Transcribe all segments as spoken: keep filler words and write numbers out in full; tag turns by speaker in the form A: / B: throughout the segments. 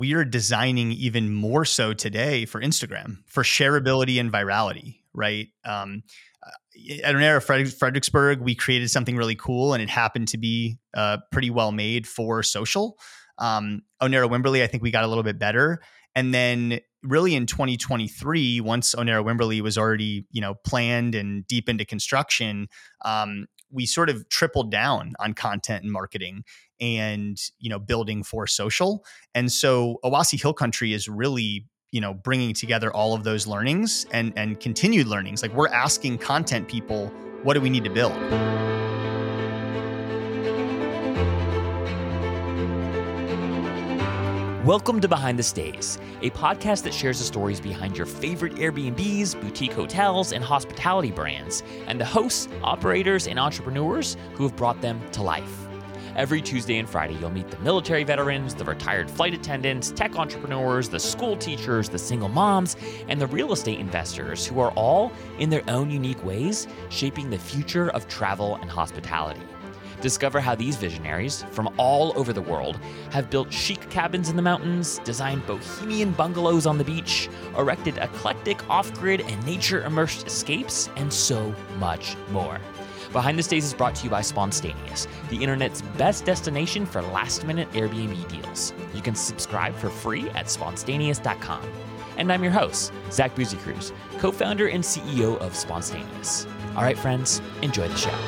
A: we are designing even more so today for Instagram for shareability and virality, right? Um, at Onera Fredericksburg, we created something really cool, and it happened to be uh, pretty well made for social. Um, Onera Wimberley, I think we got a little bit better. And then really in twenty twenty-three, once Onera Wimberley was already, you know, planned and deep into construction, um, we sort of tripled down on content and marketing and, you know, building for social. And so Owasso Hill Country is really, you know, bringing together all of those learnings and, and continued learnings. Like, we're asking content people, what do we need to build?
B: Welcome to Behind the Stays, a podcast that shares the stories behind your favorite Airbnbs, boutique hotels, and hospitality brands, and the hosts, operators, and entrepreneurs who have brought them to life. Every Tuesday and Friday, you'll meet the military veterans, the retired flight attendants, tech entrepreneurs, the school teachers, the single moms, and the real estate investors who are all, in their own unique ways, shaping the future of travel and hospitality. Discover how these visionaries from all over the world have built chic cabins in the mountains, designed bohemian bungalows on the beach, erected eclectic off-grid and nature-immersed escapes, and so much more. Behind the Stays is brought to you by Spontaneous, the internet's best destination for last-minute Airbnb deals. You can subscribe for free at spontaneous dot com. And I'm your host, Zach Buzy-Cruz, co-founder and C E O of Spontaneous. All right, friends, enjoy the show.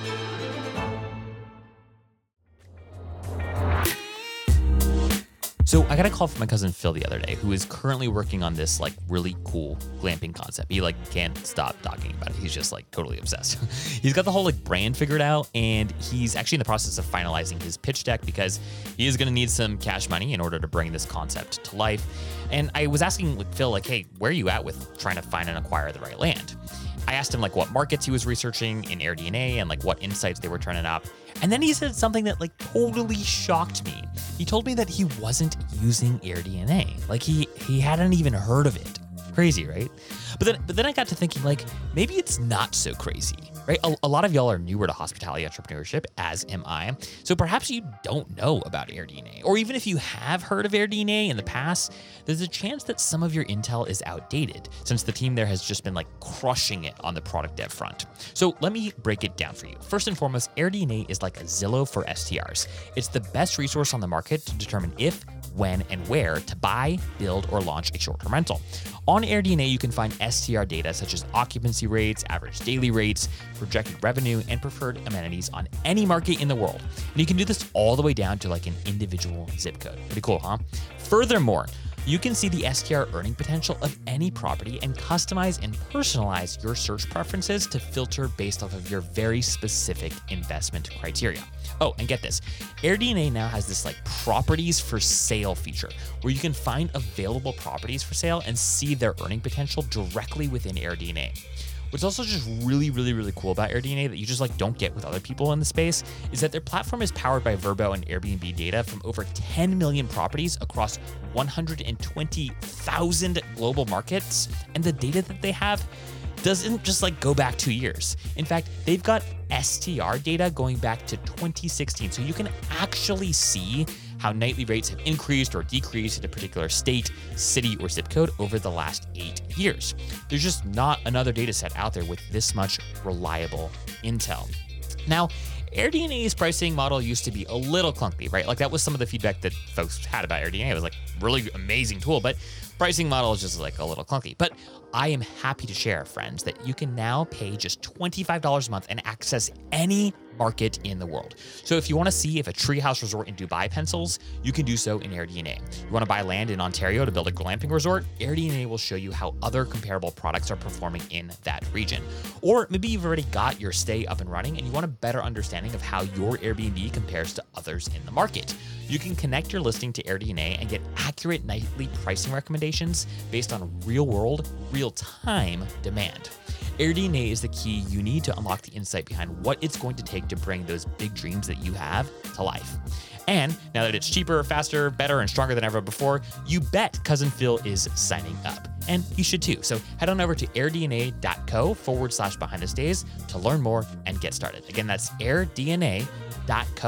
B: So I got a call from my cousin Phil the other day, who is currently working on this like really cool glamping concept. He like can't stop talking about it. He's just like totally obsessed. He's got the whole like brand figured out, and he's actually in the process of finalizing his pitch deck because he is going to need some cash money in order to bring this concept to life. And I was asking like, Phil, like, hey, where are you at with trying to find and acquire the right land? I asked him like what markets he was researching in AirDNA and like what insights they were turning up. And then he said something that like totally shocked me. He told me that he wasn't using AirDNA. Like he he hadn't even heard of it. Crazy, right? But then but then I got to thinking like maybe it's not so crazy, right? A, a lot of y'all are newer to hospitality entrepreneurship, as am I. So perhaps you don't know about AirDNA, or even if you have heard of AirDNA in the past, there's a chance that some of your intel is outdated since the team there has just been like crushing it on the product dev front. So let me break it down for you. First and foremost, AirDNA is like a Zillow for S T Rs. It's the best resource on the market to determine if, when, and where to buy, build, or launch a short-term rental. On AirDNA, you can find S T R data such as occupancy rates, average daily rates, projected revenue, and preferred amenities on any market in the world. And you can do this all the way down to like an individual zip code. Pretty cool, huh? Furthermore, you can see the S T R earning potential of any property and customize and personalize your search preferences to filter based off of your very specific investment criteria. Oh, and get this, AirDNA now has this like properties for sale feature where you can find available properties for sale and see their earning potential directly within AirDNA. What's also just really, really, really cool about AirDNA that you just like don't get with other people in the space is that their platform is powered by Vrbo and Airbnb data from over ten million properties across one hundred twenty thousand global markets. And the data that they have doesn't just like go back two years. In fact, they've got S T R data going back to twenty sixteen. So you can actually see how nightly rates have increased or decreased in a particular state, city, or zip code over the last eight years. There's just not another data set out there with this much reliable intel. Now, AirDNA's pricing model used to be a little clunky, right? Like that was some of the feedback that folks had about AirDNA. It was like really amazing tool, but pricing model is just like a little clunky. But I am happy to share, friends, that you can now pay just twenty-five dollars a month and access any market in the world. So if you want to see if a treehouse resort in Dubai pencils, you can do so in AirDNA. You want to buy land in Ontario to build a glamping resort? AirDNA will show you how other comparable products are performing in that region. Or maybe you've already got your stay up and running and you want a better understanding of how your Airbnb compares to others in the market. You can connect your listing to AirDNA and get accurate nightly pricing recommendations based on real-world, real-time demand. AirDNA is the key you need to unlock the insight behind what it's going to take to bring those big dreams that you have to life. And now that it's cheaper, faster, better, and stronger than ever before, you bet Cousin Phil is signing up. And you should too. So head on over to airdna.co forward slash behind the stays to learn more and get started. Again, that's airdna.co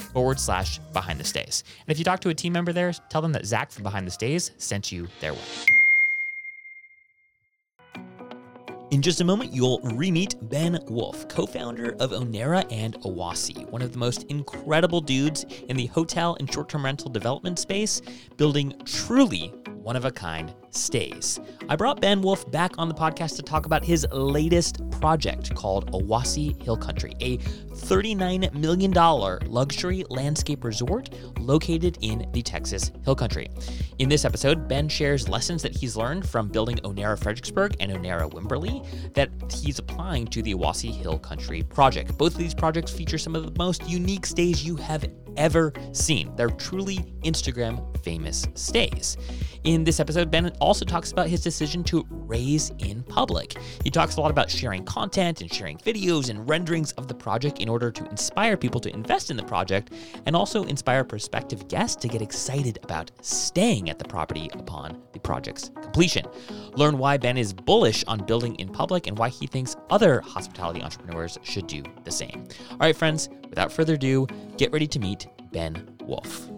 B: forward slash behind the stays. And if you talk to a team member there, tell them that Zach from Behind the Stays sent you their way. In just a moment, you'll re-meet Ben Wolf, co-founder of Onera and Owasi, one of the most incredible dudes in the hotel and short-term rental development space, building truly one-of-a-kind stays. I brought Ben Wolf back on the podcast to talk about his latest project called Owasi Hill Country, a thirty-nine million dollars luxury landscape resort located in the Texas Hill Country. In this episode, Ben shares lessons that he's learned from building Onera Fredericksburg and Onera Wimberley that he's applying to the Owasi Hill Country project. Both of these projects feature some of the most unique stays you have ever seen. They're truly Instagram famous stays. In this episode, Ben also talks about his decision to raise in public. He talks a lot about sharing content and sharing videos and renderings of the project in order to inspire people to invest in the project and also inspire prospective guests to get excited about staying at the property upon the project's completion. Learn why Ben is bullish on building in public and why he thinks other hospitality entrepreneurs should do the same. All right, friends, without further ado, get ready to meet Ben Wolf.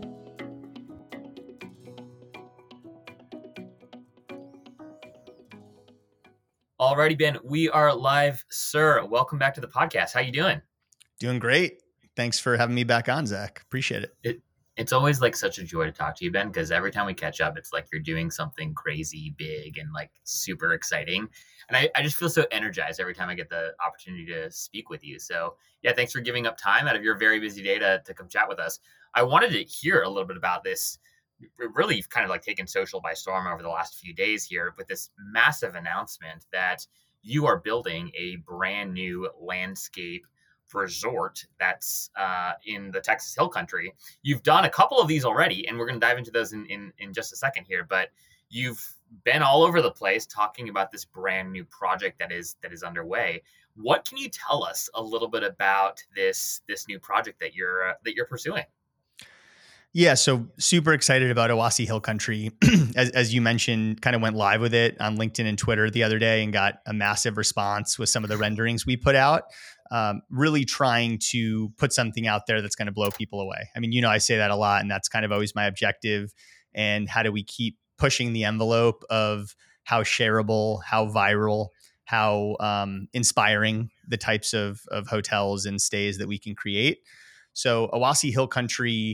B: Alrighty, Ben, we are live, sir. Welcome back to the podcast. How you doing?
A: Doing great. Thanks for having me back on, Zach. Appreciate it.
B: it it's always like such a joy to talk to you, Ben, because every time we catch up, it's like you're doing something crazy, big, and like super exciting. And I, I just feel so energized every time I get the opportunity to speak with you. So yeah, thanks for giving up time out of your very busy day to, to come chat with us. I wanted to hear a little bit about this. Really kind of like taken social by storm over the last few days here with this massive announcement that you are building a brand new landscape resort that's uh, in the Texas Hill Country. You've done a couple of these already, and we're going to dive into those in, in, in just a second here, but you've been all over the place talking about this brand new project that is that is underway. What can you tell us a little bit about this this new project that you're uh, that you're pursuing?
A: Yeah, so super excited about Owasi Hill Country. as, as you mentioned, kind of went live with it on LinkedIn and Twitter the other day and got a massive response with some of the renderings we put out. Um, really trying to put something out there that's going to blow people away. I mean, you know, I say that a lot, and that's kind of always my objective. And how do we keep pushing the envelope of how shareable, how viral, how um, inspiring the types of, of hotels and stays that we can create. So Owasi Hill Country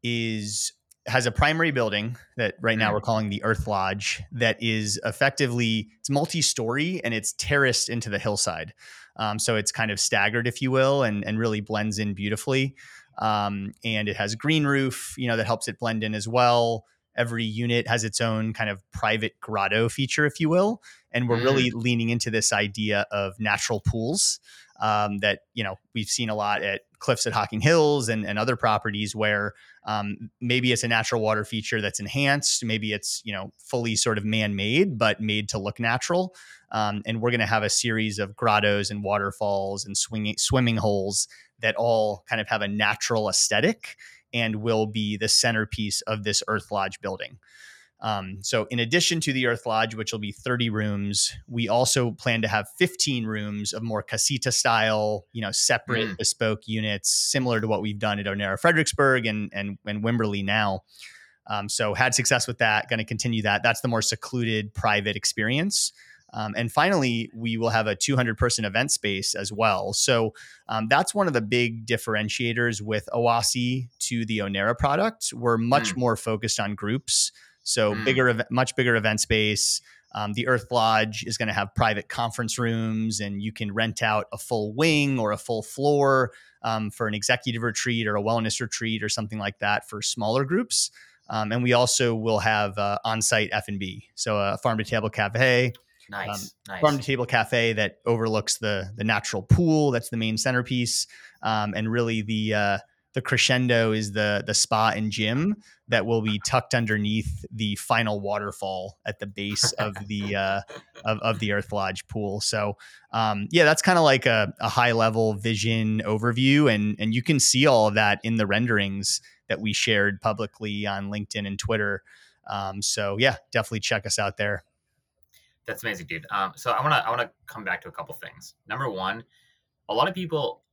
A: is has a primary building that right now we're calling the Earth Lodge that is effectively, it's multi-story and it's terraced into the hillside. Um, so it's kind of staggered, if you will, and, and really blends in beautifully. Um, and it has green roof, you know, that helps it blend in as well. Every unit has its own kind of private grotto feature, if you will. And we're mm. really leaning into this idea of natural pools um, that, you know, we've seen a lot at Cliffs at Hocking Hills and, and other properties where um, maybe it's a natural water feature that's enhanced. Maybe it's, you know, fully sort of man-made, but made to look natural. Um, and we're going to have a series of grottos and waterfalls and swinging, swimming holes that all kind of have a natural aesthetic and will be the centerpiece of this Earth Lodge building. Um, so in addition to the Earth Lodge, which will be thirty rooms, we also plan to have fifteen rooms of more casita style, you know, separate mm. bespoke units, similar to what we've done at Onera Fredericksburg and, and, and Wimberley now. Um, so had success with that, going to continue that. That's the more secluded private experience. Um, and finally, we will have a two hundred person event space as well. So um, that's one of the big differentiators with Owasi to the Onera product. We're much mm. more focused on groups. So mm. bigger, much bigger event space. Um, the Earth Lodge is going to have private conference rooms, and you can rent out a full wing or a full floor um, for an executive retreat or a wellness retreat or something like that for smaller groups. Um, and we also will have uh, on-site F and B, so a farm-to-table cafe.
B: Nice, um, nice.
A: Farm-to-table cafe that overlooks the the natural pool. That's the main centerpiece, um, and really the uh, the crescendo is the the spa and gym that will be tucked underneath the final waterfall at the base of the uh, of, of the Earth Lodge pool. So um, yeah, that's kind of like a, a high level vision overview, and and you can see all of that in the renderings that we shared publicly on LinkedIn and Twitter. Um, so yeah, definitely check us out there.
B: That's amazing, dude. Um, so I want to I want to come back to a couple things. Number one, a lot of people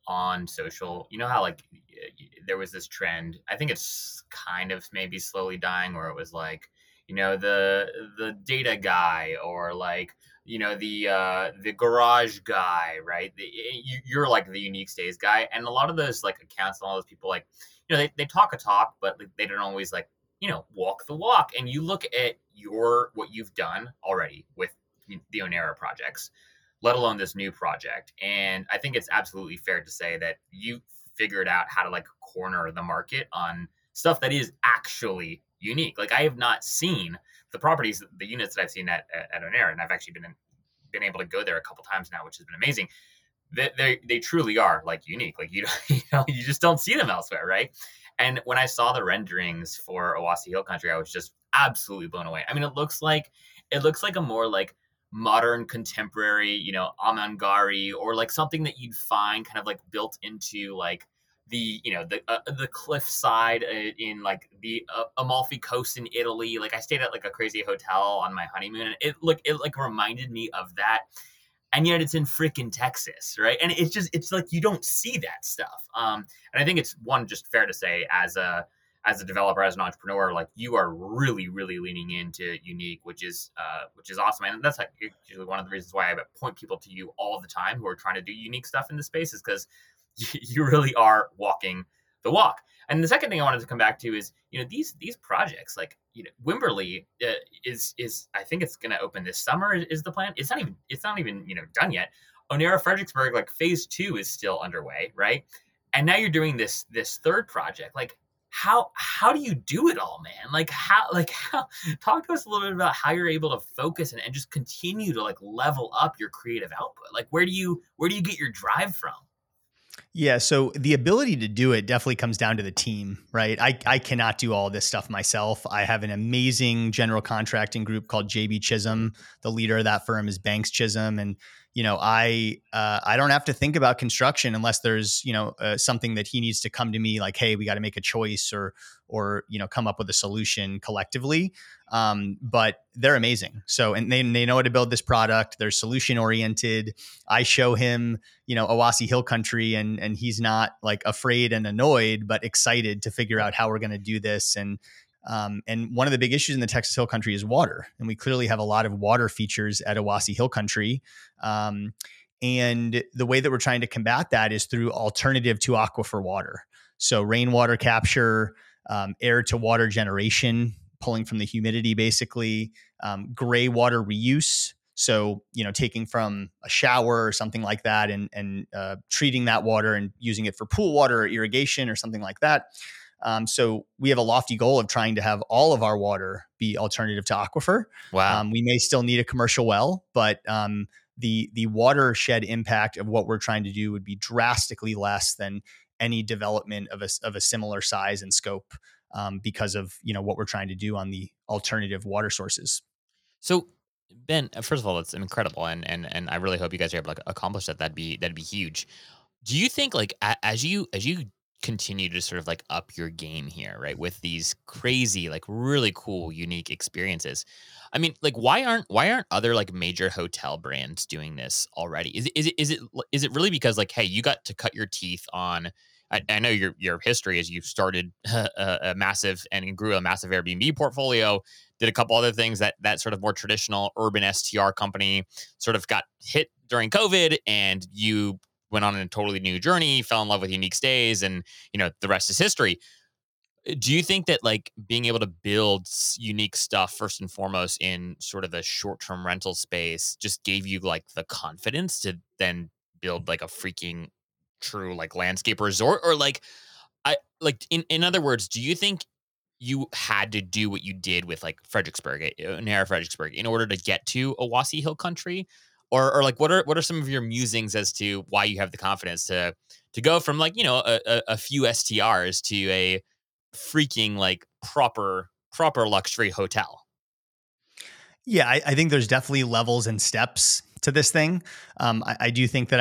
C: on social. You know how like there was this trend. I think it's kind of maybe slowly dying, where it was like, you know, the the data guy, or like, you know, the uh, the garage guy, right? The, you, you're like the unique stays guy, and a lot of those like accounts and all those people, like, you know, they, they talk a talk, but like, they don't always like, you know, walk the walk. And you look at your what you've done already with the Onera projects, let alone this new project. And I think it's absolutely fair to say that you figured out how to like corner the market on stuff that is actually unique. Like, I have not seen the properties, the units that I've seen at, at, at Onera, and I've actually been in, been able to go there a couple times now, which has been amazing. They, they, they truly are like unique. Like, you, you know, you just don't see them elsewhere, right? And when I saw the renderings for Owasso Hill Country, I was just absolutely blown away. I mean, it looks like it looks like a more like modern, contemporary, you know, Amangari, or like something that you'd find kind of like built into like the, you know, the uh, the cliffside uh, in like the uh, Amalfi Coast in Italy. Like, I stayed at like a crazy hotel on my honeymoon, and it look it like reminded me of that. And yet it's in freaking Texas, right? And it's just, it's like, you don't see that stuff. Um, and I think it's, one, just fair to say, as a as a developer, as an entrepreneur, like, you are really, really leaning into unique, which is uh, which is awesome. And that's like usually one of the reasons why I point people to you all the time who are trying to do unique stuff in the space, is because you really are walking the walk. And the second thing I wanted to come back to is, you know, these these projects, like, you know, Wimberley uh, is is I think it's going to open this summer, is the plan. It's not even it's not even you know done yet. Onera Fredericksburg, like, phase two is still underway, right? And now you're doing this this third project. Like, how how do you do it all, man? Like, how like how talk to us a little bit about how you're able to focus and, and just continue to like level up your creative output. Like, where do you where do you get your drive from?
A: Yeah. So the ability to do it definitely comes down to the team, right? I, I cannot do all this stuff myself. I have an amazing general contracting group called J B Chisholm. The leader of that firm is Banks Chisholm. And, you know, I, uh, I don't have to think about construction unless there's, you know, uh, something that he needs to come to me like, hey, we got to make a choice, or, or, you know, come up with a solution collectively. Um, but they're amazing. So, and they, they know how to build this product. They're solution oriented. I show him, you know, Owasso Hill Country, and and he's not like afraid and annoyed, but excited to figure out how we're going to do this. And um, and one of the big issues in the Texas Hill Country is water, and we clearly have a lot of water features at Owasso Hill Country. Um, and the way that we're trying to combat that is through alternative to aquifer water. So rainwater capture, um, air to water generation, pulling from the humidity, basically, um, gray water reuse. So, you know, taking from a shower or something like that, and and uh, treating that water and using it for pool water or irrigation or something like that. Um, so we have a lofty goal of trying to have all of our water be alternative to aquifer.
B: Wow.
A: Um, we may still need a commercial well, but um, the the watershed impact of what we're trying to do would be drastically less than any development of a of a similar size and scope, um, because of, you know, what we're trying to do on the alternative water sources.
B: So, Ben, uh, first of all, that's incredible, and and and I really hope you guys are able to accomplish that. That'd be that'd be huge. Do you think, like, a- as you as you continue to sort of like up your game here, right, with these crazy, like, really cool, unique experiences? I mean, like, why aren't why aren't other like major hotel brands doing this already? Is it is it is it is it really because, like, hey, you got to cut your teeth on? I, I know your your history is you started a, a massive and grew a massive Airbnb portfolio, did a couple other things that that sort of more traditional urban S T R company sort of got hit during COVID, and you went on a totally new journey, fell in love with unique stays, and, you know, the rest is history. Do you think that, like, being able to build s- unique stuff first and foremost in sort of the short-term rental space just gave you like the confidence to then build like a freaking true like landscape resort? Or like, I like, in in other words, do you think you had to do what you did with like Fredericksburg, uh, Nara Fredericksburg, in order to get to Owasso Hill Country? Or, or like, what are what are some of your musings as to why you have the confidence to to go from, like, you know, a, a, a few S T Rs to a freaking like proper proper luxury hotel?
A: Yeah, I, I think there's definitely levels and steps to this thing. Um, I, I do think that I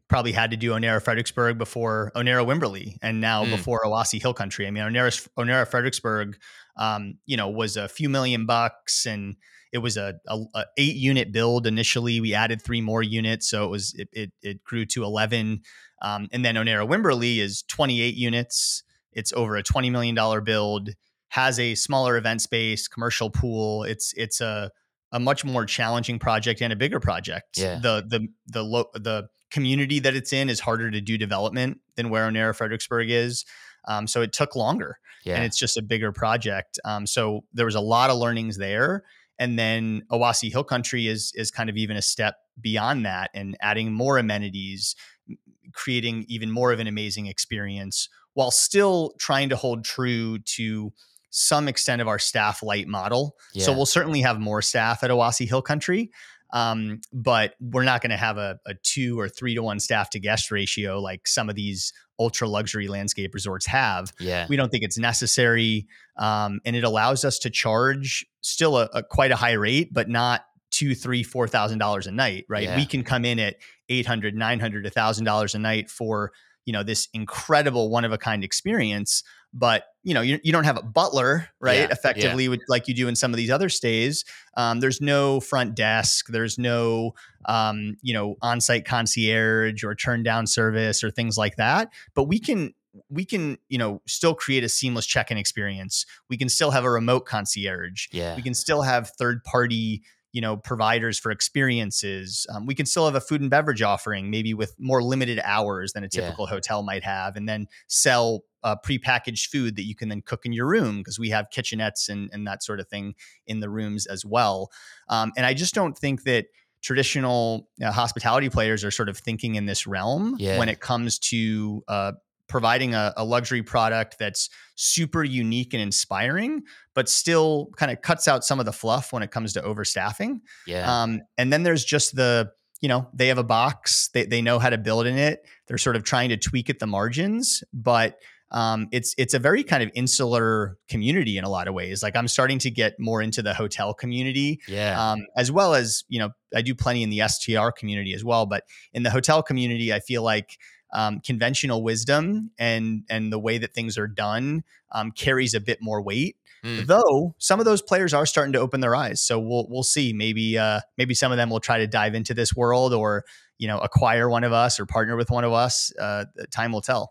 A: probably had to do Onera Fredericksburg before Onera Wimberley, and now
B: Mm.
A: before Owasso Hill Country. I mean, Onera, Onera Fredericksburg, um, you know, was a few million bucks, and it was a, a, a eight unit build initially. We added three more units, so it was it it, it grew to eleven. Um, and then Onera Wimberley is twenty-eight units. It's over a twenty million dollars build, has a smaller event space, commercial pool. It's it's a a much more challenging project and a bigger project.
B: Yeah.
A: The the the lo- the community that it's in is harder to do development than where Onera Fredericksburg is. Um, so it took longer,
B: Yeah.
A: and it's just a bigger project. Um, so there was a lot of learnings there. And then Owasso Hill Country is is kind of even a step beyond that, and adding more amenities, creating even more of an amazing experience, while still trying to hold true to some extent of our staff light model.
B: Yeah.
A: So we'll certainly have more staff at Owasso Hill Country, um, but we're not going to have a, a two or three to one staff to guest ratio like some of these ultra luxury landscape resorts have.
B: Yeah.
A: We don't think it's necessary, um, and it allows us to charge still a, a quite a high rate, but not two, three, four thousand dollars a night. Right?
B: Yeah.
A: We can come in at eight hundred, nine hundred, a thousand dollars a night for, you know, this incredible one of a kind experience. But, you know, you, you don't have a butler, right?
B: Yeah,
A: Effectively,
B: yeah.
A: with, like you do in some of these other stays. Um, there's no front desk. There's no, um, you know, on-site concierge or turn down service or things like that. But we can, we can, you know, still create a seamless check-in experience. We can still have a remote concierge.
B: Yeah.
A: We can still have third-party, you know, providers for experiences. Um, we can still have a food and beverage offering, maybe with more limited hours than a typical
B: Yeah.
A: hotel might have, and then sell uh, prepackaged food that you can then cook in your room, because we have kitchenettes and, and that sort of thing in the rooms as well. Um, and I just don't think that traditional uh, hospitality players are sort of thinking in this realm
B: Yeah.
A: when it comes to uh, providing a, a luxury product that's super unique and inspiring, but still kind of cuts out some of the fluff when it comes to overstaffing.
B: Yeah.
A: Um, and then there's just the, you know, they have a box, they, they know how to build in it. They're sort of trying to tweak at the margins, but um, it's, it's a very kind of insular community in a lot of ways. Like, I'm starting to get more into the hotel community,
B: Yeah.
A: um, as well as, you know, I do plenty in the S T R community as well, but in the hotel community, I feel like um, conventional wisdom and, and the way that things are done um, carries a bit more weight.
B: Mm.
A: Though some of those players are starting to open their eyes, so we'll we'll see. Maybe uh, maybe some of them will try to dive into this world, or, you know, acquire one of us or partner with one of us. Uh, time will tell.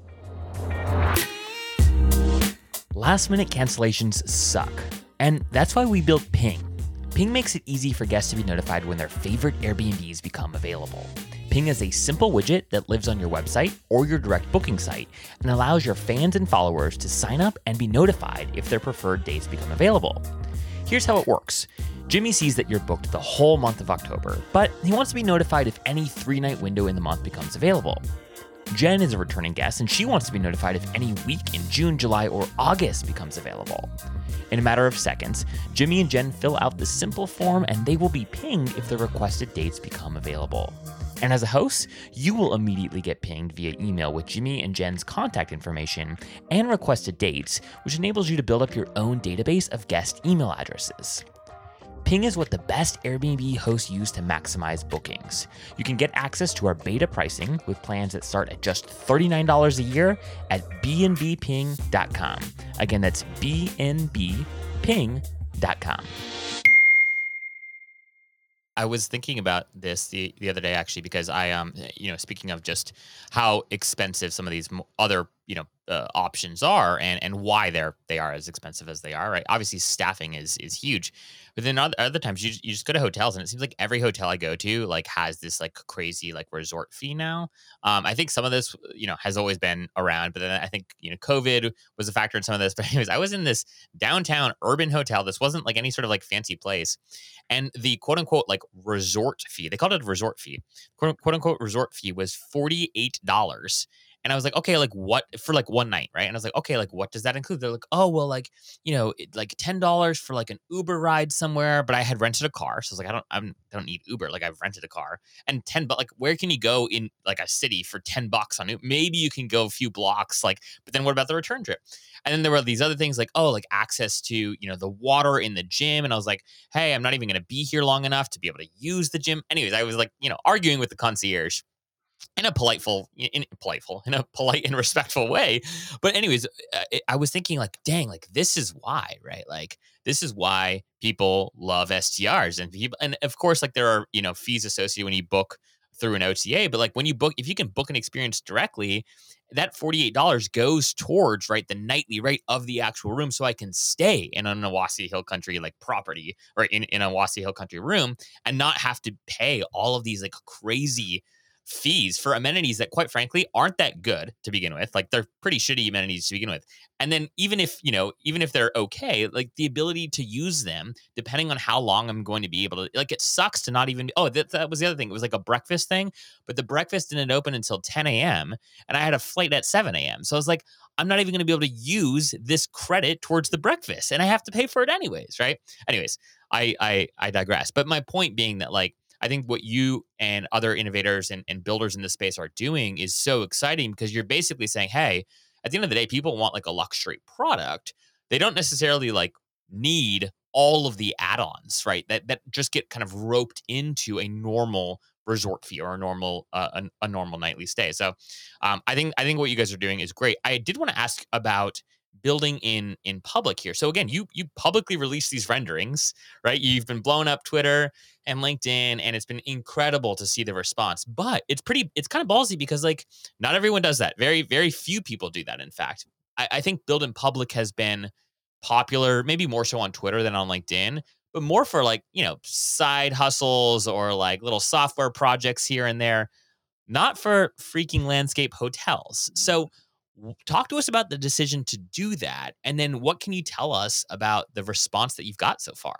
B: Last minute cancellations suck, and that's why we built Ping. Ping makes it easy for guests to be notified when their favorite Airbnbs become available. Ping is a simple widget that lives on your website or your direct booking site and allows your fans and followers to sign up and be notified if their preferred dates become available. Here's how it works. Jimmy sees that you're booked the whole month of October, but he wants to be notified if any three-night window in the month becomes available. Jen is a returning guest, and she wants to be notified if any week in June, July, or August becomes available. In a matter of seconds, Jimmy and Jen fill out this simple form, and they will be pinged if the requested dates become available. And as a host, you will immediately get pinged via email with Jimmy and Jen's contact information and requested dates, which enables you to build up your own database of guest email addresses. Ping is what the best Airbnb hosts use to maximize bookings. You can get access to our beta pricing with plans that start at just thirty-nine dollars a year at b n b ping dot com. Again, that's b n b ping dot com. I was thinking about this the, the other day, actually, because I, um, you know, speaking of just how expensive some of these other, you know, uh, options are, and, and why they're they are as expensive as they are, right? Obviously, staffing is is huge, but then other, other times you you just go to hotels, and it seems like every hotel I go to like has this like crazy like resort fee now. Um, I think some of this, you know, has always been around, but then I think, you know, COVID was a factor in some of this. But anyways, I was in this downtown urban hotel. This wasn't like any sort of like fancy place. And the quote unquote like resort fee, they called it a resort fee, quote, quote unquote resort fee was forty-eight dollars. And I was like, okay, like what for like one night, right? And I was like, okay, like what does that include? They're like, oh, well, like, you know, it, like ten dollars for like an Uber ride somewhere. But I had rented a car. So I was like, I don't, I'm, I don't need Uber. Like I've rented a car, and ten, but like, where can you go in like a city for ten bucks on Uber? Maybe you can go a few blocks, like, but then what about the return trip? And then there were these other things like, oh, like access to, you know, the water in the gym. And I was like, hey, I'm not even going to be here long enough to be able to use the gym. Anyways, I was like, you know, arguing with the concierge. in a politeful, in a politeful, in a polite and respectful way. But anyways, I, I was thinking like, dang, like this is why, right? Like this is why people love S T Rs and people, and of course, like there are, you know, fees associated when you book through an O T A, but like when you book, if you can book an experience directly, that forty-eight dollars goes towards, right, the nightly rate of the actual room. So I can stay in an Owasso Hill Country like property or in, in a Owasso Hill Country room and not have to pay all of these like crazy fees for amenities that quite frankly aren't that good to begin with. Like they're pretty shitty amenities to begin with. And then even if, you know, even if they're okay, like the ability to use them depending on how long I'm going to be able to, like it sucks to not even, oh, that, that was the other thing. It was like a breakfast thing, but the breakfast didn't open until ten a.m. and I had a flight at seven a.m. So I was like, I'm not even going to be able to use this credit towards the breakfast and I have to pay for it anyways, right? Anyways, I I I digress. But my point being that like I think what you and other innovators and, and builders in this space are doing is so exciting because you're basically saying, hey, at the end of the day, people want like a luxury product. They don't necessarily like need all of the add-ons, right? That that just get kind of roped into a normal resort fee or a normal uh, a, a normal nightly stay. So um, I think I think what you guys are doing is great. I did want to ask about building in in public here. So again, you you publicly release these renderings, right? You've been blowing up Twitter and LinkedIn, and it's been incredible to see the response. But it's pretty, it's kind of ballsy because like not everyone does that. Very, very few people do that. In fact, I, I think build in public has been popular, maybe more so on Twitter than on LinkedIn, but more for like, you know, side hustles or like little software projects here and there, not for freaking landscape hotels. So w- talk to us about the decision to do that. And then what can you tell us about the response that you've got so far?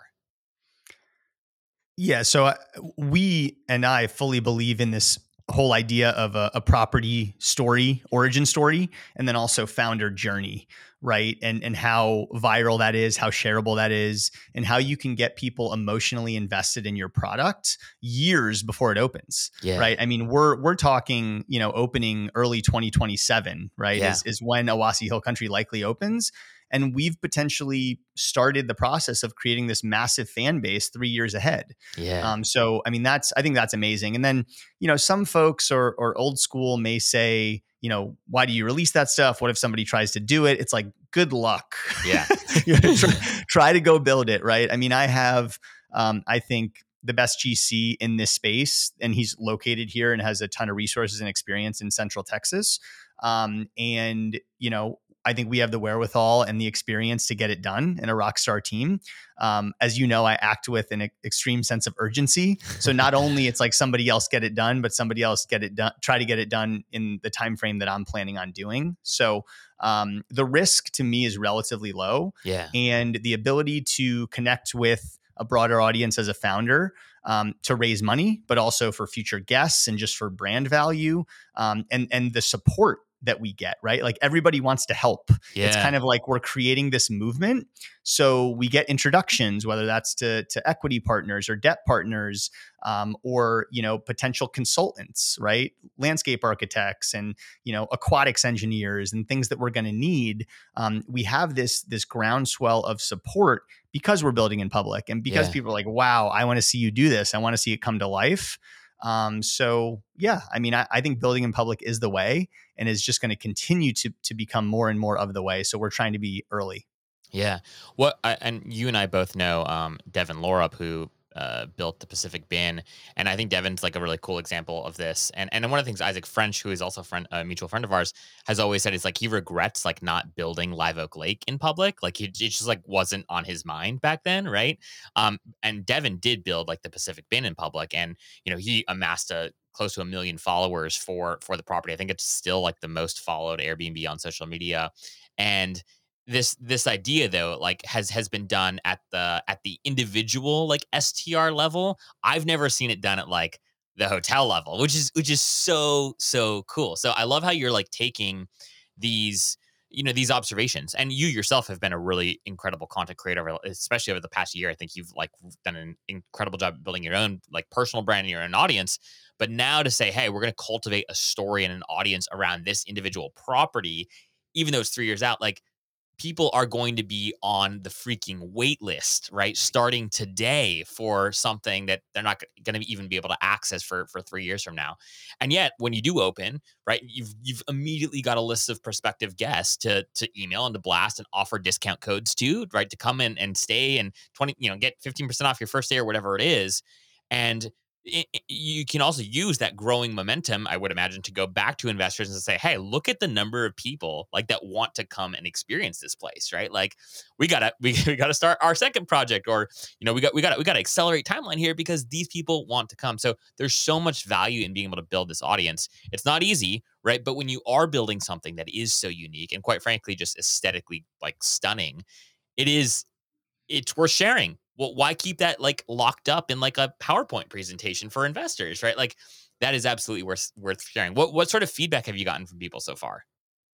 A: Yeah, so uh, we and I fully believe in this whole idea of a, a property story, origin story, and then also founder journey, right? And and how viral that is, how shareable that is, and how you can get people emotionally invested in your product years before it opens,
B: Yeah.
A: right? I mean, we're we're talking, you know, opening early twenty twenty-seven, right?
B: Yeah.
A: Is is when Owasso Hill Country likely opens. And we've potentially started the process of creating this massive fan base three years ahead.
B: Yeah.
A: Um, so, I mean, that's, I think that's amazing. And then, you know, some folks or, or old school may say, you know, why do you release that stuff? What if somebody tries to do it? It's like, good luck.
B: Yeah.
A: You know, try, try to go build it. Right. I mean, I have, um, I think the best G C in this space, and he's located here and has a ton of resources and experience in Central Texas. Um, and, you know, I think we have the wherewithal and the experience to get it done in a rock star team. Um, as you know, I act with an e- extreme sense of urgency. So not only it's like somebody else get it done, but somebody else get it done, try to get it done in the time frame that I'm planning on doing. So um, the risk to me is relatively low.
B: Yeah.
A: And the ability to connect with a broader audience as a founder um, to raise money, but also for future guests and just for brand value um, and and the support that we get, right? Like everybody wants to help.
B: Yeah.
A: It's kind of like we're creating this movement. So we get introductions, whether that's to, to equity partners or debt partners, um, or, you know, potential consultants, right? Landscape architects and, you know, aquatics engineers and things that we're going to need. Um, we have this, this groundswell of support because we're building in public and because
B: Yeah.
A: people are like, wow, I want to see you do this. I want to see it come to life. Um, so yeah, I mean, I, I think building in public is the way and is just going to continue to to become more and more of the way. So we're trying to be early.
B: Yeah. What I, and you and I both know um, Devin Lorup, who uh, built the Pacific Bin, and I think Devin's like a really cool example of this. And and one of the things Isaac French, who is also a friend, a mutual friend of ours, has always said is like he regrets like not building Live Oak Lake in public. Like he it just like wasn't on his mind back then, right? Um, and Devin did build like the Pacific Bin in public, and you know he amassed a close to a million followers for for the property. I think it's still like the most followed Airbnb on social media, and this this idea though like has has been done at the at the individual like S T R level. I've never seen it done at like the hotel level, which is which is so so cool. So I love how you're like taking these you know these observations, and you yourself have been a really incredible content creator, especially over the past year. I think you've like done an incredible job building your own like personal brand and your own audience. But now to say, hey, we're going to cultivate a story and an audience around this individual property, even though it's three years out, like people are going to be on the freaking wait list, right? Starting today for something that they're not going to even be able to access for, for three years from now. And yet when you do open, right, you've, you've immediately got a list of prospective guests to, to email and to blast and offer discount codes to, right? To come in and stay and twenty, you know, get fifteen percent off your first day or whatever it is. And it, it- you can also use that growing momentum, I would imagine, to go back to investors and say, hey, look at the number of people like that want to come and experience this place, right? Like we gotta we, we gotta start our second project, or you know, we got we got we gotta accelerate timeline here because these people want to come. So there's so much value in being able to build this audience. It's not easy, right? But when you are building something that is so unique and quite frankly just aesthetically like stunning, it is it's worth sharing. Well, why keep that like locked up in like a PowerPoint presentation for investors, right? Like that is absolutely worth worth sharing. What what sort of feedback have you gotten from people so far?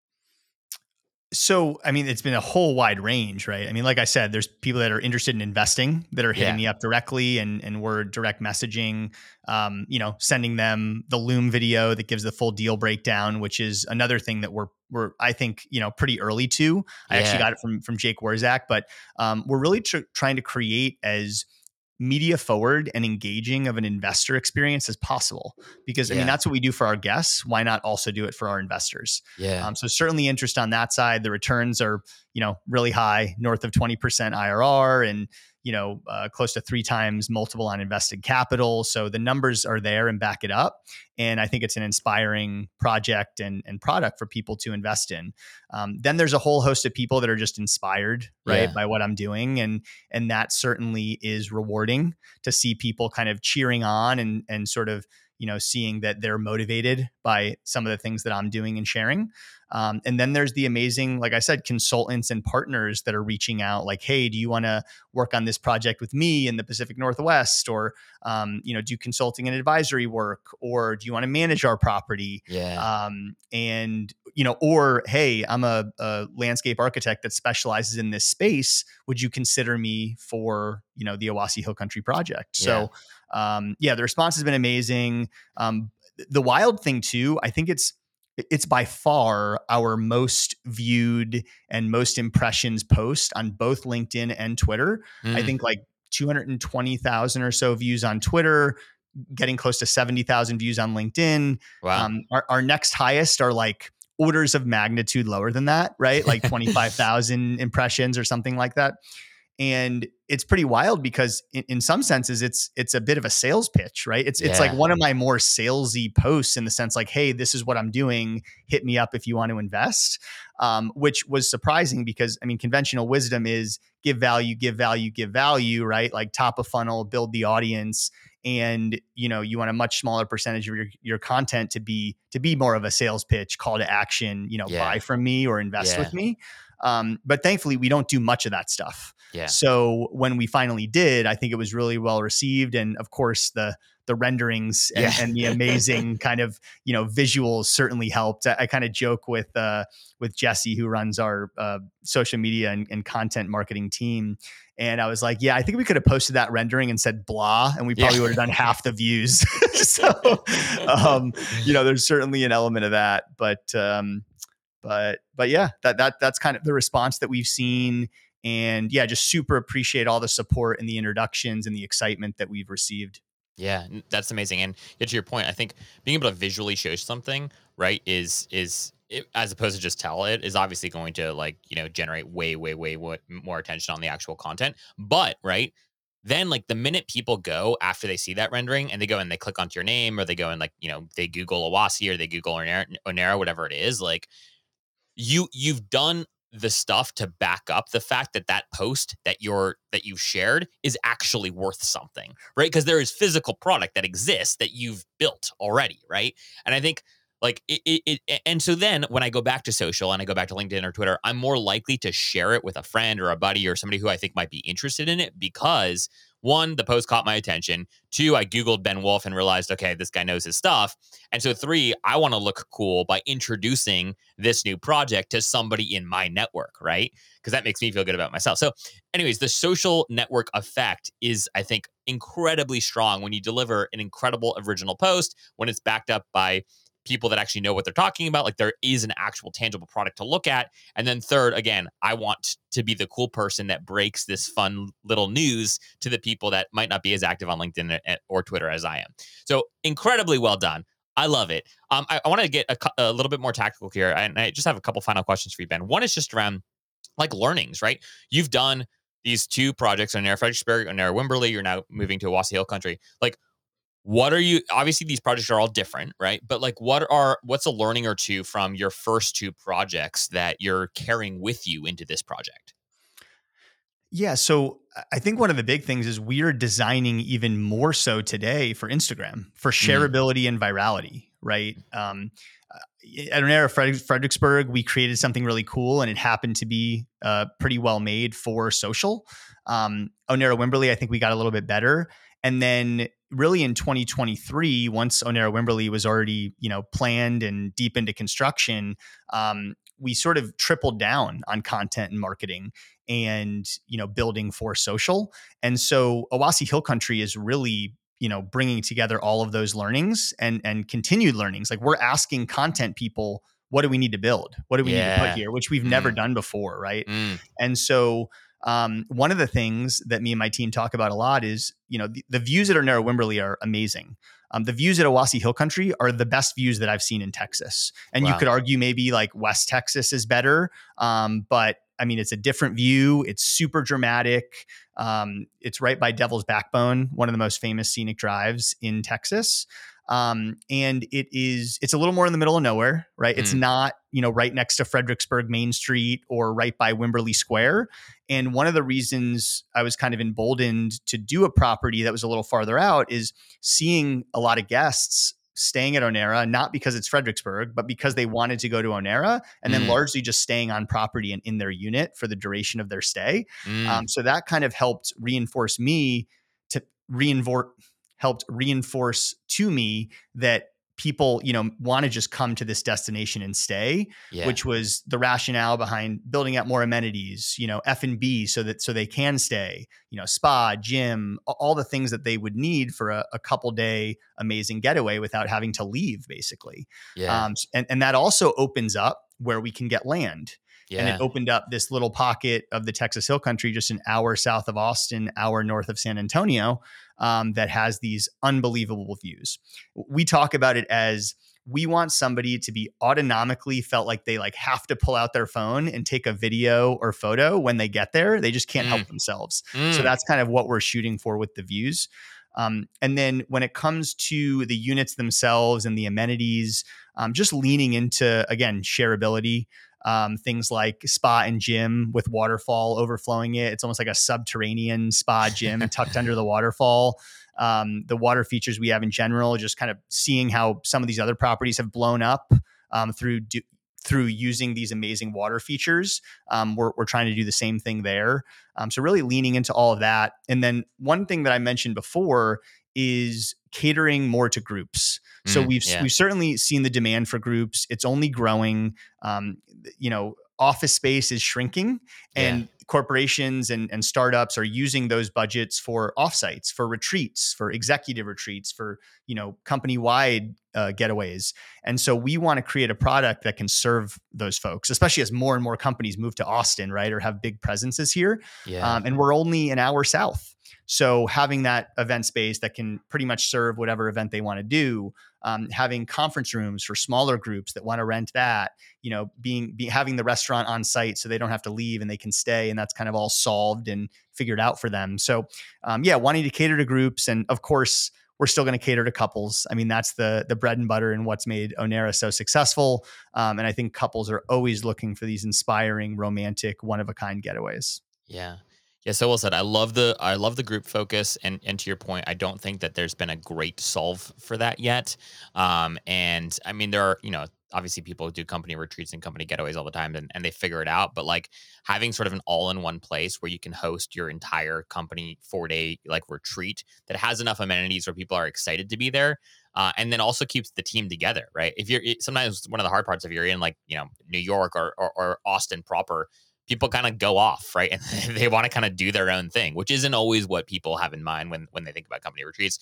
A: So, I mean, it's been a whole wide range, right? I mean, like I said, there's people that are interested in investing that are hitting
B: Yeah.
A: me up directly, and and we're direct messaging, um, you know, sending them the Loom video that gives the full deal breakdown, which is another thing that we're we're I think you know pretty early to. I actually
B: Yeah.
A: got it from from Jake Warzak, but um, we're really tr- trying to create as media forward and engaging of an investor experience as possible, because I mean
B: Yeah.
A: that's what we do for our guests. Why not also do it for our investors?
B: Yeah.
A: Um, so certainly interest on that side. The returns are, you know, really high, north of twenty percent I R R, and, you know, uh, close to three times multiple on invested capital. So the numbers are there and back it up. And I think it's an inspiring project and, and product for people to invest in. Um, then there's a whole host of people that are just inspired, right,
B: Yeah.
A: by what I'm doing. And, and that certainly is rewarding to see people kind of cheering on and, and sort of, you know, seeing that they're motivated by some of the things that I'm doing and sharing. Um, and then there's the amazing, like I said, consultants and partners that are reaching out like, hey, do you want to work on this project with me in the Pacific Northwest? Or, um, you know, do consulting and advisory work? Or do you want to manage our property?
B: Yeah.
A: Um, and, you know, or, hey, I'm a, a landscape architect that specializes in this space. Would you consider me for, you know, the Owasso Hill Country project? So, um, yeah, the response has been amazing. Um, the wild thing too, I think it's, it's by far our most viewed and most impressions post on both LinkedIn and Twitter.
B: Mm.
A: I think like two hundred twenty thousand or so views on Twitter, getting close to seventy thousand views on LinkedIn.
B: Wow.
A: Um, our, our next highest are like orders of magnitude lower than that, right? Like twenty-five thousand impressions or something like that. And it's pretty wild because in, in some senses it's it's a bit of a sales pitch, right? It's it's like
B: Yeah.
A: one of my more salesy posts in the sense like, hey, this is what I'm doing. Hit me up if you want to invest. Um, which was surprising because I mean, conventional wisdom is give value, give value, give value, right? Like top of funnel, build the audience, and you know you want a much smaller percentage of your your content to be to be more of a sales pitch, call to action, you know,
B: Yeah.
A: buy from me or invest
B: Yeah.
A: with me. Um, but thankfully, we don't do much of that stuff.
B: Yeah.
A: So when we finally did, I think it was really well received, and of course the the renderings and,
B: Yeah.
A: and the amazing kind of you know visuals certainly helped. I, I kind of joke with uh, with Jesse, who runs our uh, social media and, and content marketing team, and I was like, yeah, I think we could have posted that rendering and said blah, and we probably
B: Yeah.
A: would have done half the views. So um, you know, there's certainly an element of that, but. Um, But but yeah, that that that's kind of the response that we've seen, and yeah, just super appreciate all the support and the introductions and the excitement that we've received.
B: Yeah, n- that's amazing. And yeah, to your point, I think being able to visually show something, right, is is it, as opposed to just tell it, is obviously going to like you know generate way way way wa- more attention on the actual content. But right then, like the minute people go after they see that rendering and they go and they click onto your name, or they go and like you know they Google Owasso or they Google Onera, Onera, whatever it is, like you you've done the stuff to back up the fact that that post that you're that you've shared is actually worth something, right? Because there is physical product that exists that you've built already, right? And I think like it, it, it and so then when I go back to social and I go back to LinkedIn or Twitter, I'm more likely to share it with a friend or a buddy or somebody who I think might be interested in it because one, the post caught my attention. Two, I Googled Ben Wolf and realized, okay, this guy knows his stuff. And so three, I want to look cool by introducing this new project to somebody in my network, right? Because that makes me feel good about myself. So, anyways, the social network effect is, I think, incredibly strong when you deliver an incredible original post, when it's backed up by people that actually know what they're talking about. Like there is an actual tangible product to look at. And then third, again, I want to be the cool person that breaks this fun little news to the people that might not be as active on LinkedIn or Twitter as I am. So incredibly well done. I love it. Um, I, I want to get a, a little bit more tactical here. And I just have a couple final questions for you, Ben. One is just around like learnings, right? You've done these two projects on Onera Fredericksburg, Onera Wimberley. You're now moving to Owasso Hill Country. Like, what are you, obviously these projects are all different, right? But like, what are, what's a learning or two from your first two projects that you're carrying with you into this project?
A: Yeah. So I think one of the big things is we are designing even more so today for Instagram for shareability mm. and virality, right? Um, at Onera Fredericksburg, we created something really cool and it happened to be uh, pretty well made for social. Um, Onera Wimberley, I think we got a little bit better. And then really in twenty twenty-three, once Onera Wimberley was already, you know, planned and deep into construction, um, we sort of tripled down on content and marketing and, you know, building for social. And so Owasso Hill Country is really, you know, bringing together all of those learnings and, and continued learnings. Like we're asking content people, what do we need to build? What do we yeah. need to put here? Which we've mm. never done before. Right. Mm. And so um, one of the things that me and my team talk about a lot is, you know, the, the views at Onera Wimberley are amazing. Um, the views at Owasso Hill Country are the best views that I've seen in Texas. And wow. you could argue maybe like West Texas is better. Um, but I mean, it's a different view. It's super dramatic. Um, it's right by Devil's Backbone, one of the most famous scenic drives in Texas. Um, and it is, it's a little more in the middle of nowhere, right? Mm. It's not, you know, right next to Fredericksburg Main Street or right by Wimberley Square. And one of the reasons I was kind of emboldened to do a property that was a little farther out is seeing a lot of guests staying at Onera, not because it's Fredericksburg, but because they wanted to go to Onera and then mm. largely just staying on property and in their unit for the duration of their stay. Mm. Um, so that kind of helped reinforce me to reinforce, helped reinforce to me that people, you know, want to just come to this destination and stay, yeah. which was the rationale behind building out more amenities, you know, F and B so that, so they can stay, you know, spa, gym, all the things that they would need for a, a couple day amazing getaway without having to leave basically. Yeah. Um, and, and that also opens up where we can get land. Yeah. And it opened up this little pocket of the Texas Hill Country, just an hour south of Austin, hour north of San Antonio, um, that has these unbelievable views. We talk about it as we want somebody to be autonomically felt like they like have to pull out their phone and take a video or photo when they get there. They just can't mm. help themselves. Mm. So that's kind of what we're shooting for with the views. Um, and then when it comes to the units themselves and the amenities, um, just leaning into, again, shareability. Um, things like spa and gym with waterfall overflowing it. It's almost like a subterranean spa gym tucked under the waterfall. Um, the water features we have in general, just kind of seeing how some of these other properties have blown up um, through do, through using these amazing water features. Um, we're, we're trying to do the same thing there. Um, so really leaning into all of that. And then one thing that I mentioned before is catering more to groups. So mm, we've yeah. we've certainly seen the demand for groups. It's only growing. Um, you know, office space is shrinking, and yeah. corporations and, and startups are using those budgets for offsites, for retreats, for executive retreats, for you know company wide uh, getaways. And so we want to create a product that can serve those folks, especially as more and more companies move to Austin, right, or have big presences here. Yeah. Um, and we're only an hour south. So having that event space that can pretty much serve whatever event they want to do, um, having conference rooms for smaller groups that want to rent that, you know, being, be, having the restaurant on site so they don't have to leave and they can stay, and that's kind of all solved and figured out for them. So um, yeah, wanting to cater to groups, and of course we're still going to cater to couples. I mean, that's the the bread and butter and what's made Onera so successful. Um, and I think couples are always looking for these inspiring, romantic, one of a kind getaways.
B: Yeah. Yeah, so well said. I love the I love the group focus, and and to your point, I don't think that there's been a great solve for that yet. Um, and I mean, there are you know obviously people do company retreats and company getaways all the time, and, and they figure it out. But like having sort of an all-in-one place where you can host your entire company four-day like retreat that has enough amenities where people are excited to be there. Uh, and then also keeps the team together, right? If you're sometimes one of the hard parts if you're in like you know New York or or, or Austin proper, people kind of go off, right? And they want to kind of do their own thing, which isn't always what people have in mind when when they think about company retreats.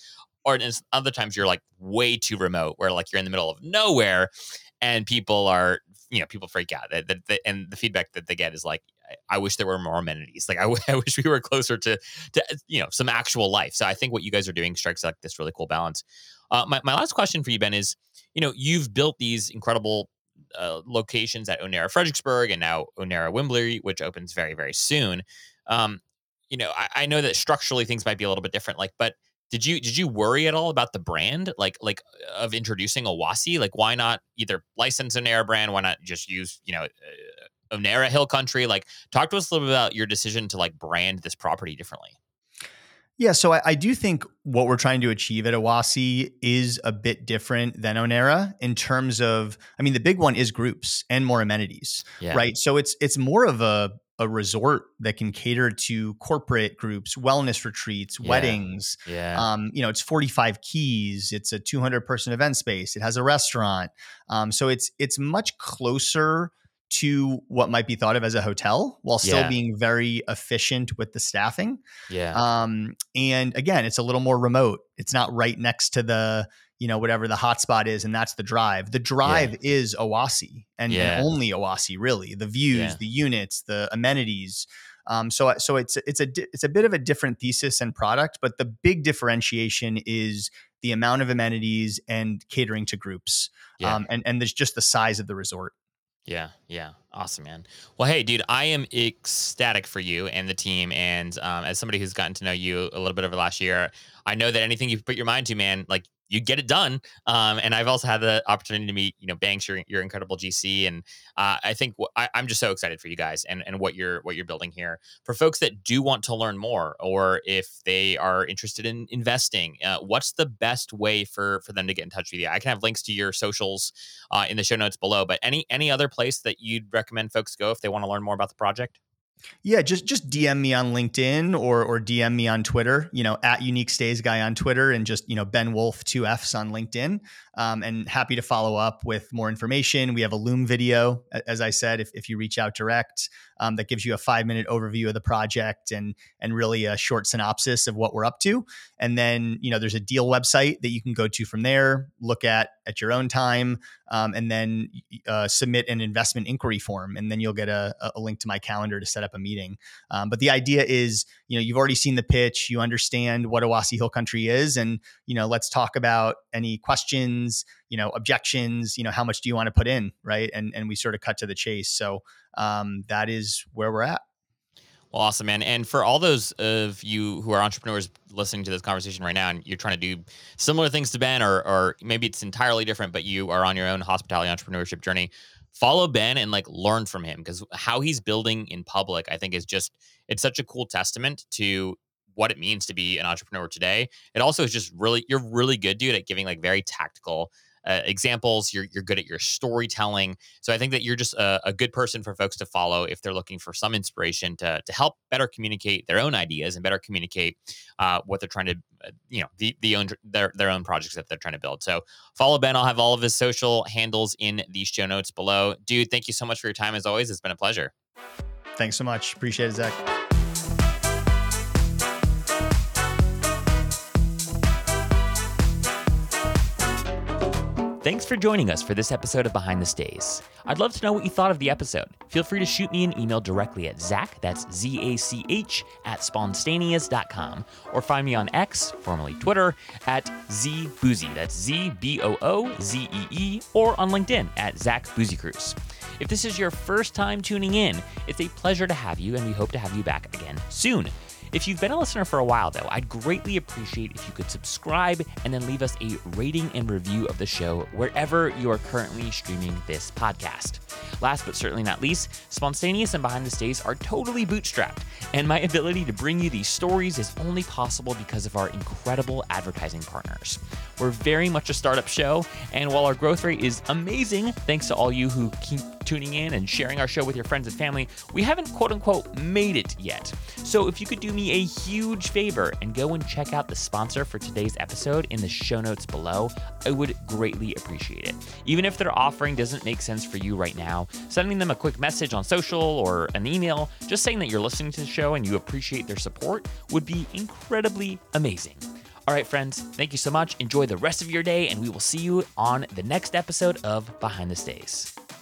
B: or and other times you're like way too remote, where like you're in the middle of nowhere, and people are, you know, people freak out. That, that, that, and the feedback that they get is like, I, I wish there were more amenities. Like I, w- I wish we were closer to, to, you know, some actual life. So I think what you guys are doing strikes like this really cool balance. Uh, my, my last question for you, Ben, is, you know, you've built these incredible uh, locations at Onera Fredericksburg and now Onera Wimbley, which opens very, very soon. Um, you know, I, I know that structurally things might be a little bit different, like, but did you did you worry at all about the brand, like like of introducing Owasso? Like, why not either license Onera brand? Why not just use, you know, uh, Onera Hill Country? Like, talk to us a little bit about your decision to like brand this property differently.
A: Yeah, so I, I do think what we're trying to achieve at Owasso is a bit different than Onera in terms of, I mean, the big one is groups and more amenities,
B: Yeah.
A: right? So it's it's more of a a resort that can cater to corporate groups, wellness retreats,
B: Yeah.
A: weddings.
B: Yeah.
A: Um, you know, it's forty-five keys. It's a two hundred person event space. It has a restaurant. Um, so it's it's much closer to what might be thought of as a hotel while still
B: Yeah.
A: being very efficient with the staffing.
B: Yeah.
A: Um, and again, it's a little more remote. It's not right next to the, you know, whatever the hotspot is, and that's the drive. The drive
B: Yeah.
A: is Owasso and,
B: Yeah.
A: and only Owasso, really. The views,
B: Yeah.
A: the units, the amenities. Um, so, so it's it's a di- it's a bit of a different thesis and product, but the big differentiation is the amount of amenities and catering to groups,
B: Yeah.
A: um, and and there's just the size of the resort.
B: Yeah, yeah. Awesome, man. Well, hey, dude, I am ecstatic for you and the team. And um, as somebody who's gotten to know you a little bit over the last year, I know that anything you put your mind to, man, like you get it done. Um, and I've also had the opportunity to meet, you know, Banks, your, your incredible G C. And uh, I think w- I, I'm just so excited for you guys and, and what you're what you're building here. For folks that do want to learn more, or if they are interested in investing, uh, what's the best way for for them to get in touch with you? I can have links to your socials uh, in the show notes below, but any any other place that you'd recommend folks go if they want to learn more about the project?
A: Yeah, just just D M me on LinkedIn or or D M me on Twitter, you know, at Unique Stays Guy on Twitter, and just, you know, Ben Wolf, two F's on LinkedIn. Um, and happy to follow up with more information. We have a Loom video, as I said, if, if you reach out direct, um, that gives you a five minute overview of the project and and really a short synopsis of what we're up to. And then, you know, there's a deal website that you can go to from there, look at at your own time, um, and then uh, submit an investment inquiry form, and then you'll get a, a link to my calendar to set up a meeting. Um, but the idea is, you know, you've already seen the pitch, you understand what Owasso Hill Country is, and, you know, let's talk about any questions, you know, objections, you know, how much do you want to put in, right? And and we sort of cut to the chase. So um, that is where we're at.
B: Well, awesome, man. And for all those of you who are entrepreneurs listening to this conversation right now, and you're trying to do similar things to Ben, or or maybe it's entirely different, but you are on your own hospitality entrepreneurship journey, follow Ben and like learn from him, because how he's building in public, I think, is just, it's such a cool testament to what it means to be an entrepreneur today. It also is just really, you're really good, dude, at giving like very tactical Uh, examples. You're you're good at your storytelling. So I think that you're just a, a good person for folks to follow if they're looking for some inspiration to to help better communicate their own ideas and better communicate uh, what they're trying to, uh, you know, the the own their their own projects that they're trying to build. So follow Ben. I'll have all of his social handles in the show notes below. Dude, thank you so much for your time as always. It's been a pleasure.
A: Thanks so much. Appreciate it, Zach.
B: Thanks for joining us for this episode of Behind the Stays. I'd love to know what you thought of the episode. Feel free to shoot me an email directly at Zach, that's Z A C H, at spontaneous dot com, or find me on X, formerly Twitter, at ZBoozy, that's Z B O O Z E E, or on LinkedIn at Zach Boozycruise. If this is your first time tuning in, it's a pleasure to have you, and we hope to have you back again soon. If you've been a listener for a while, though, I'd greatly appreciate if you could subscribe and then leave us a rating and review of the show wherever you are currently streaming this podcast. Last but certainly not least, Spontaneous and Behind the Stays are totally bootstrapped, and my ability to bring you these stories is only possible because of our incredible advertising partners. We're very much a startup show, and while our growth rate is amazing, thanks to all you who keep tuning in and sharing our show with your friends and family, we haven't quote-unquote made it yet. So if you could do me a huge favor and go and check out the sponsor for today's episode in the show notes below, I would greatly appreciate it. Even if their offering doesn't make sense for you right now, sending them a quick message on social or an email, just saying that you're listening to the show and you appreciate their support would be incredibly amazing. All right, friends, thank you so much. Enjoy the rest of your day, and we will see you on the next episode of Behind the Stays.